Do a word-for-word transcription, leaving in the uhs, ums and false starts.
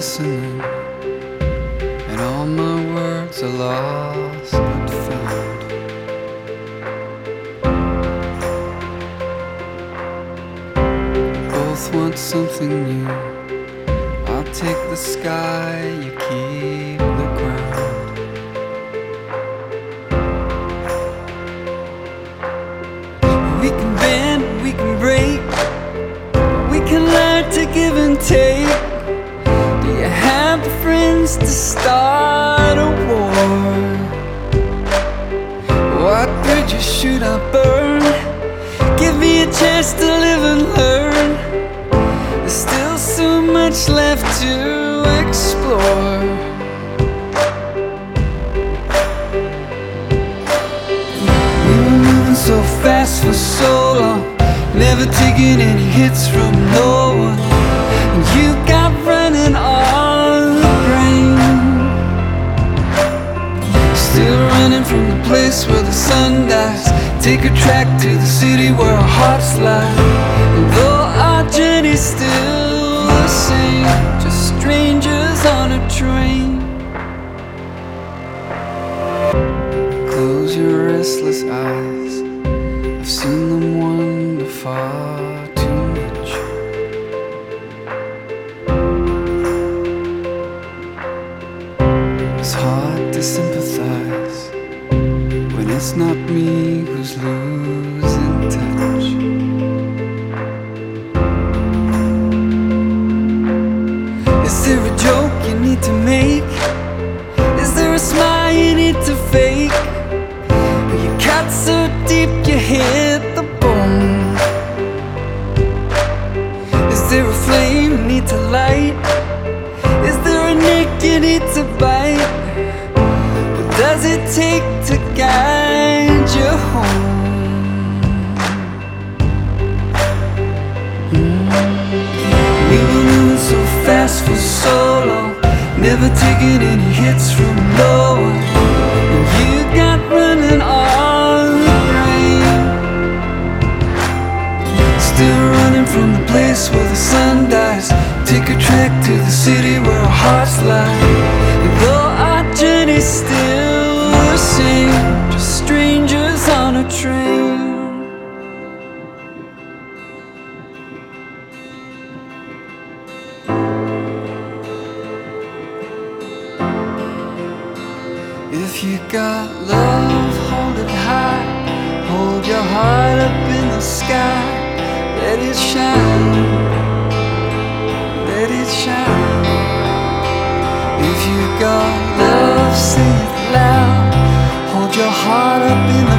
listening, and all my words are lost but found. Both want something new. I'll take the sky, you keep the ground. We can bend, we can break, we can learn to give and take. Do you have the friends to start a war? What bridges should I burn? Give me a chance to live and learn. There's still so much left to explore. We were moving so fast for so long, never taking any hits from no one. And you got running on the brain, still running from the place where the sun dies. Take a track to the city where our hearts lie. And though our journey's still the same, just strangers on a train. Close your restless eyes, I've seen them wander far too much. It's hard to sympathize when it's not me who's losing touch. Is there a joke you need to make? Is there a smile you need to fake? Or you cut so deep you hit the bone? Is there a flame you need to light? Is there a neck you need to bite? What does it take to guide you home? We were moving so fast for so long, never taking any hits from no one. And you got running on the brain, still running from the place where the sun dies. Take a track to the city where our hearts lie. And though our journey's still the same, just strangers on a train. If you got love, hold it high. Hold your heart up in the sky. Let it shine, let it shine. If you got love, say it loud. Hold your heart up in the